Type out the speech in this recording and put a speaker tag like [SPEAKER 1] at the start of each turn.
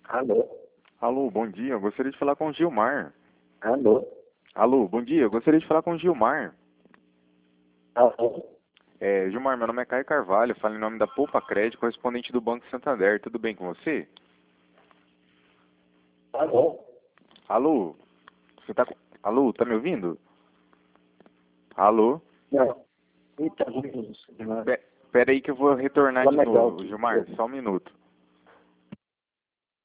[SPEAKER 1] Alô?
[SPEAKER 2] Alô, bom dia. Eu gostaria de falar com o Gilmar.
[SPEAKER 1] Alô?
[SPEAKER 2] Alô, bom dia. Eu gostaria de falar com o Gilmar.
[SPEAKER 1] Alô?
[SPEAKER 2] Gilmar, meu nome é Caio Carvalho. Falo em nome da Poupa Crédito, correspondente do Banco Santander. Tudo bem com você?
[SPEAKER 1] Alô?
[SPEAKER 2] Alô? Alô, tá me ouvindo? Alô?
[SPEAKER 1] Não. Eita, Jesus.
[SPEAKER 2] Pera aí que eu vou retornar
[SPEAKER 1] Fala
[SPEAKER 2] de
[SPEAKER 1] mais
[SPEAKER 2] novo,
[SPEAKER 1] alto.
[SPEAKER 2] Gilmar. Só um minuto.